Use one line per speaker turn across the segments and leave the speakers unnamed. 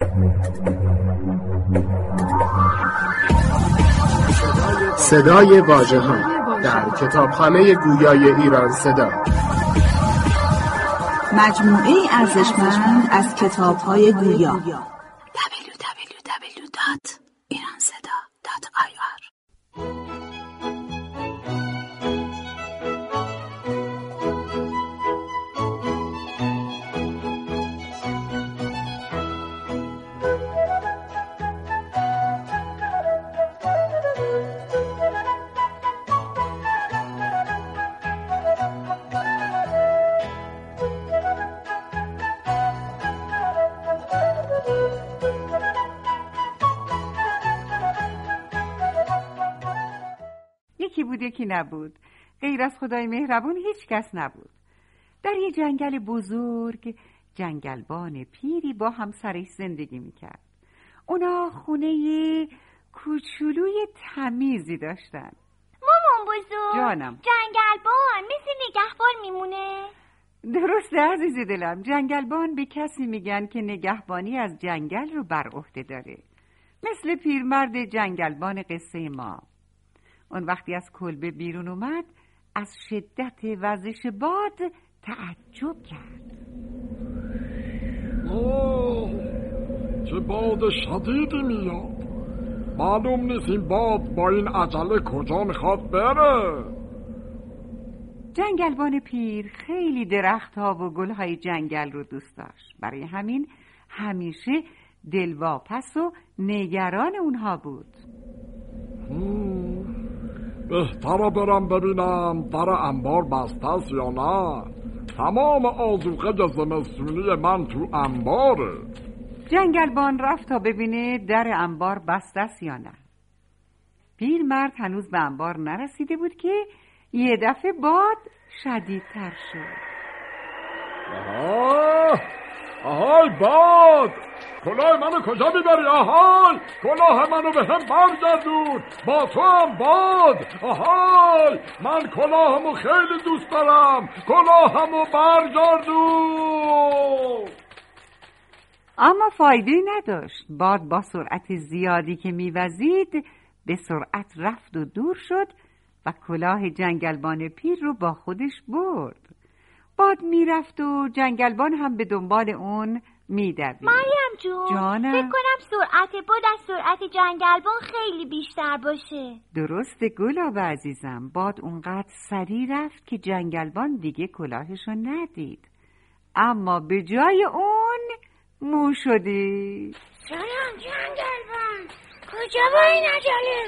صدای واژه‌ها در کتابخانه گویای ایران صدا،
مجموعه ارزشمند از کتاب‌های گویا. www.iranseda.ir.
یکی بود یکی نبود، غیر از خدای مهربون هیچ کس نبود. در یه جنگل بزرگ جنگلبان پیری با همسرش زندگی میکرد. اونا خونه کوچولوی تمیزی داشتن.
مامان بزرگ،
جانم،
جنگلبان مثل نگهبان میمونه؟
درسته عزیز دلم، جنگلبان به کسی میگن که نگهبانی از جنگل رو بر عهده داره، مثل پیرمرد جنگلبان قصه ما. اون وقتی از کلبه بیرون اومد از شدت وزش باد تعجب کرد.
چه باد شدیدی میاد، معلوم نیست این باد با این عجله کجا میخواد بره.
جنگلبان پیر خیلی درخت‌ها و گل‌های جنگل رو دوست داشت، برای همین همیشه دلواپس و نگران اونها بود.
بهتره برم ببینم در انبار بسته است یا نه. تمام آذوقه زمستونی من تو انباره.
جنگلبان رفت تا ببینه در انبار بسته است یا نه. پیرمرد هنوز به انبار نرسیده بود که یه دفعه باد شدیدتر شد.
آهای باد، کلاه منو کجا میبری؟ آهای کلاه منو به هم برگردون، با تو هم باد. آهای من کلاهمو خیلی دوست دارم، کلاهمو برگردون.
اما فایده نداشت. باد با سرعت زیادی که میوزید به سرعت رفت و دور شد و کلاه جنگلبان پیر رو با خودش برد. باد میرفت و جنگلبان هم به دنبال اون میدوید.
مریم جون،
جانم،
فکر کنم سرعت باد از سرعت جنگلبان خیلی بیشتر باشه.
درسته گلاب عزیزم، باد اونقدر سریع رفت که جنگلبان دیگه کلاهشو ندید، اما به جای اون مو شدی.
سلام جنگلبان، کجا با این عجله؟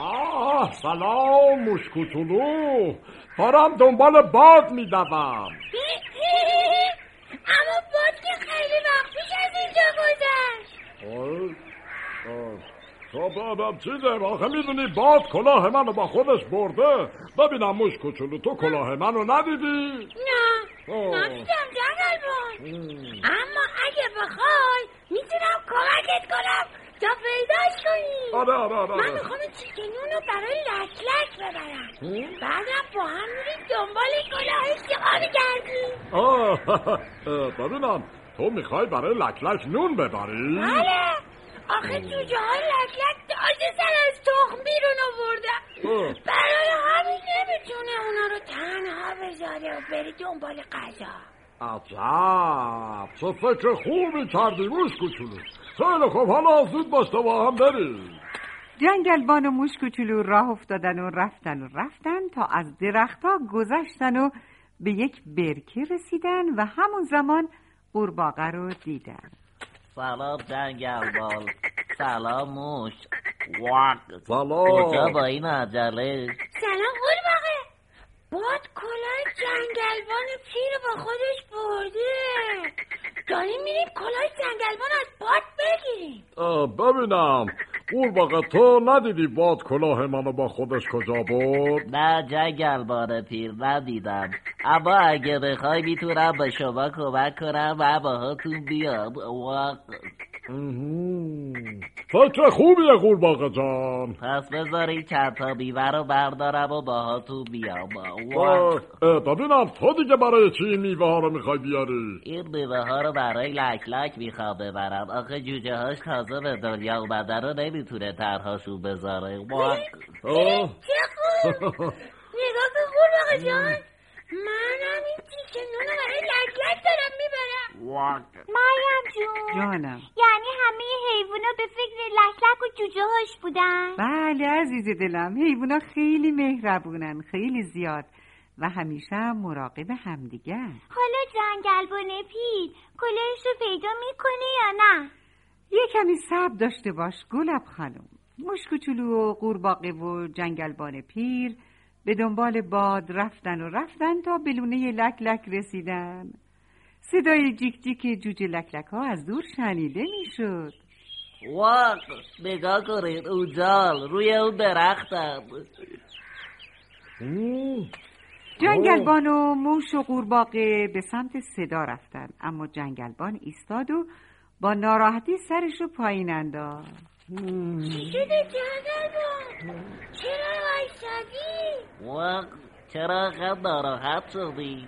سلام موشکوچولو، دارم دنبال باد میدوم.
اما باد که خیلی وقت پیش از اینجا گذشت.
چیزه؟ آخه میدونی باد کلاه منو با خودش برده. ببینم موشکوچولو، تو کلاه منو ندیدی؟
نه ندیدم جنگلبان، اما اگه بخوای میتونم کمکت کنم تا پیداش کنی.
آره
من میخوام چیکنونو برای لک ببرم، بعدم با هم میریم دنبال کلاهش که ما میگردیم.
ببینم تو میخوای برای لک نون ببری؟
بله، آخه جوجه های لک تازه سر از تخم بیرون آوردن، برای همین نمیتونه اونا رو تنها بذاره و بری دنبال غذا.
عجب، چه فکر خوبی کردی موشکوچولو. خیلی خوب، حالا زود باش تا با هم بریم.
جنگلبان و موشکوچولو راه افتادن و رفتن تا از درختها گذشتن و به یک برکه رسیدن و همون زمان قورباغه رو دیدن.
سلام جنگلبان. سلام موش.
سلام.
کجا با این عجله؟
سلام قورباغه، باد کلاه جنگلبان پیر با خودش برده، داریم میریم کلاه جنگلبان از باد بگیریم.
ببینم قورباغه، تو ندیدی باد کلاه منو با خودش کجا برد؟
نه جنگلبان پیر ندیدم، اما اگه بخوای میتونم به شما کمک کنم و باهاتون بیام.
فکر خوبیه قورباغه جان.
پس بذاری چند تا میوه رو بردارم و باهاتون بیام.
ببینم تو دیگه برای چی این میوه ها رو میخوای بیاری؟
این میوه ها رو برای لک لک میخوام ببرم. آخه جوجه هاش تازه به دنیا اومده رو نمیتونه ترهاشون بذاره.
چه خوب. نگاه کن قورباغه جان، منم این تیکه نونو برای لک لک دارم میبرم.
مریم جون،
جانم.
یعنی همه حیوونا به فکر لک لک و جوجه هاش بودن؟
بله عزیز دلم، حیوونا خیلی مهربونن، خیلی زیاد و همیشه هم مراقب همدیگه.
حالا جنگلبان پیر کلاهش رو پیدا میکنه یا نه؟
یه کمی صبر داشته باش گلاب خانم. مشکوچولو و قورباغه و جنگلبان پیر به دنبال باد رفتن تا به لونه لک لک رسیدن. صدای جیک جیک جوجه لک لک ها از دور شنیده میشد.
واق نگاه کنید اونجا روی اون درختم.
جنگلبان و موش و قورباغه به سمت صدا رفتن، اما جنگلبان ایستاد و با ناراحتی سرشو پایین انداخت.
چی شده جنگلبان؟ چرا وایسادی؟
واق چرا خیلی ناراحت شدی؟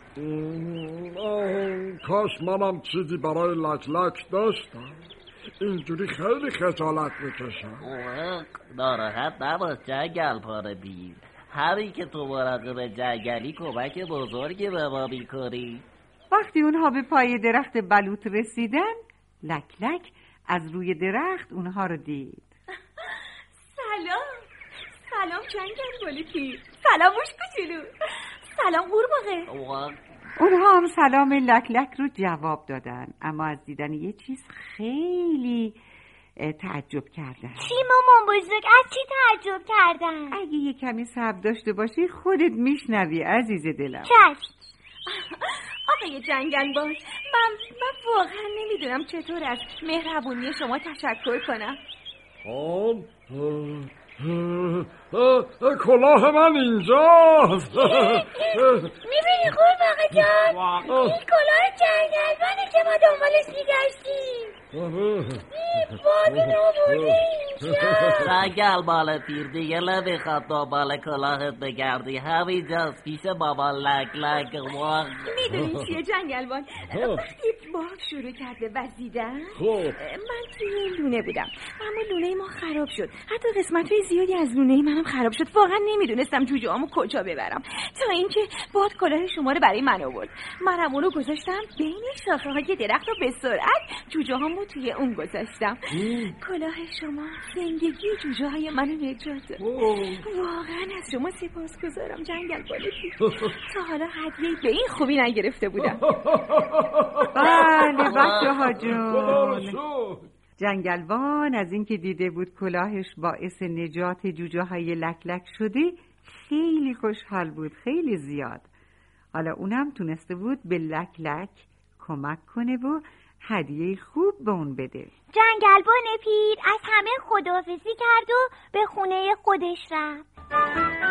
کاش منم چیزی برای لک لک داشتم. اینجوری خیلی خجالت میکشم.
واق ناراحت نباش جنگلبان پیر. همین که تو مراقب جنگلی کمک بزرگی به ما میکنی.
وقتی اونها به پای درخت بلوط رسیدن، لک لک از روی درخت اونها رو دید.
سلام جنگلبان پیر. سلام مشکوچولو. سلام قورباغه.
اونها هم سلام لک لک رو جواب دادن، اما از دیدن یه چیز خیلی تعجب کردن.
چی مامان بزرگ؟ از چی تعجب کردن؟
اگه یه کمی صبر داشته باشی خودت میشنوی عزیز دلم.
چشم.
آقای جنگلبان، من واقعا نمیدونم چطور از مهربونی شما تشکر کنم.
کلاه من اینجاست.
میبینی قورباغه جان؟ این کلاه جنگلبانه که ما دنبالش میگشتیم. باد نبوده اینجا.
جنگلبان پیر دیگه نمیخواد دنبال کلاهت بگردی. همینجاست پیش بابا لک لک.
میدونی چیه جنگلبان؟ وقتی باد شروع کرد به وزیدن من توی لونه بودم، اما لونه ما خراب شد. حتی قسمت‌های زیادی از لونه منم خراب شد. واقعا نمیدونستم جوجه‌هامو کجا ببرم تا اینکه باد کلاه شما رو برای من آورد. منم اونو گذاشتم بین شاخه‌های درخت و به سرعت جوجه‌هامو توی اون گذاشتم. کلاه شما زندگی جوجه‌های منو نجات داد. واقعا از شما سپاسگزارم جنگلبان پیر. تا حالا هدیه‌ای به این خوبی نگرفته بودم.
بله بچه‌ها جون. جنگلبان از اینکه دیده بود کلاهش باعث نجات جوجه‌های لک لک شده خیلی خوشحال بود، خیلی زیاد. حالا اونم تونسته بود به لک لک کمک کنه و هدیه خوب به اون بده.
جنگلبان پیر از همه خداحافظی کرد و به خونه خودش رفت.